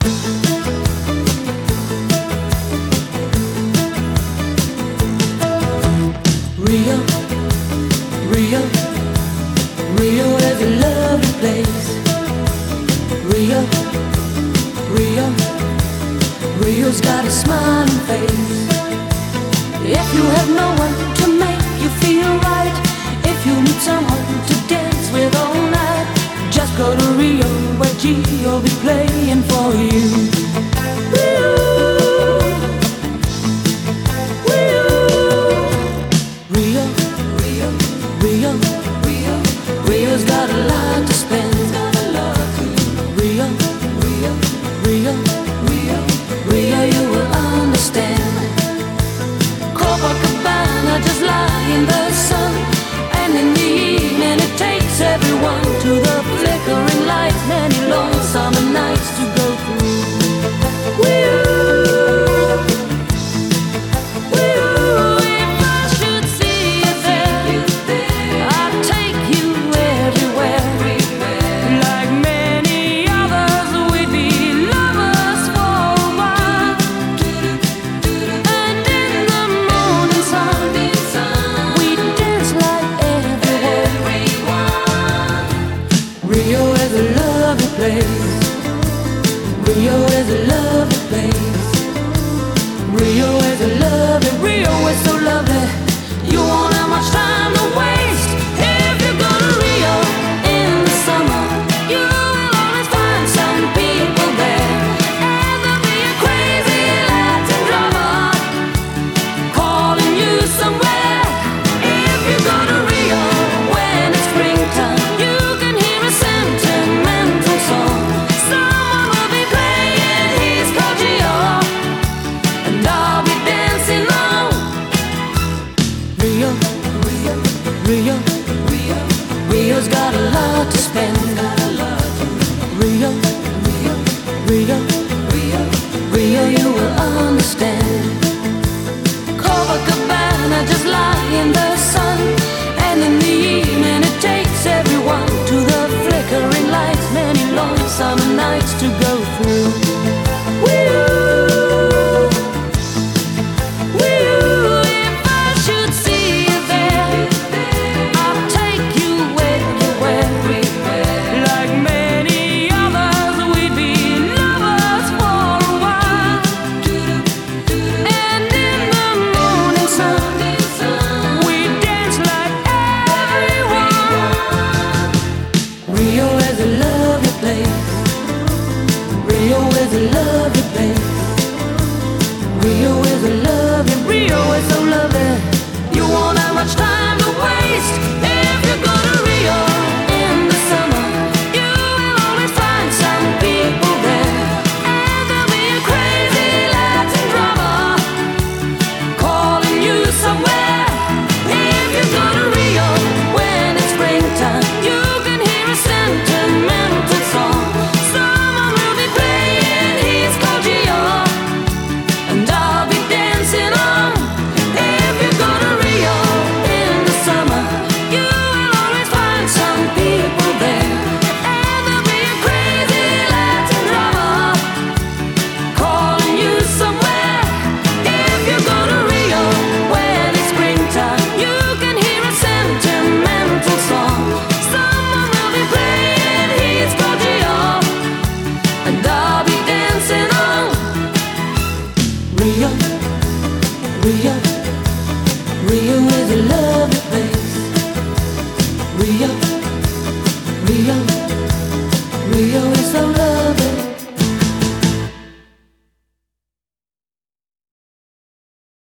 Rio, Rio, Rio is a lovely place. Rio, Rio, Rio's got a smiling face. If you have no one to make you feel right, if you need someone to dance with all night, just go to Rio where Gio will be playing for you. Rio, Rio, Rio, Rio, Rio, Rio's got a lot to spend. Rio, Rio, Rio, Rio, Rio, you will understand. Copacabana just lie in the sun, and in the evening it takes everyone to the flickering light. Many long summer nights to go through. If I should see you there, I'd take you everywhere. Like many others, we'd be lovers for a while. And in the morning sun, we'd dance like everyone. Rio is a lovely place. Rio is a lovely place. Rio is a lovely, Rio is so lovely. You won't have much time to waste. If you go to Rio in the summer, you will always find some people there. And there'll be a crazy Latin drummer calling you somewhere. If you go to Rio when it's springtime, you can hear a sentimental song. Someone will be playing his Gio, and I'll be dancing on. Rio, Rio, Rio, Rio, Rio's got a lot to spend. Rio, Rio, Rio, Rio, Rio, you will understand. Copacabana just lie in the sun, and in the evening it takes everyone to the flickering lights. Many long summer nights to go through. If I should see you there, I'll take you everywhere. Like many others, we'd be lovers for a while. And in the morning sun, we'd dance like everyone. Rio is a lovely place. Rio is a lovely place. Rio is a lovely, Rio is so lovely. You won't have much time to waste. If you go to Rio in the summer, you will always find some people there. And there'll be a crazy Latin drummer calling you somewhere. If you go to Rio when it's springtime, you can hear a sentimental song. Someone will be playing his Gio, and I'll be dancing on. If you go to Rio in the summer, you will always find some people there. And there'll be a crazy Latin drummer calling you somewhere. If you go to Rio when it's springtime, you can hear a sentimental song. Someone will be playing his Gio, and I'll be dancing on. Rio, Rio, Rio is a lovely place. Rio.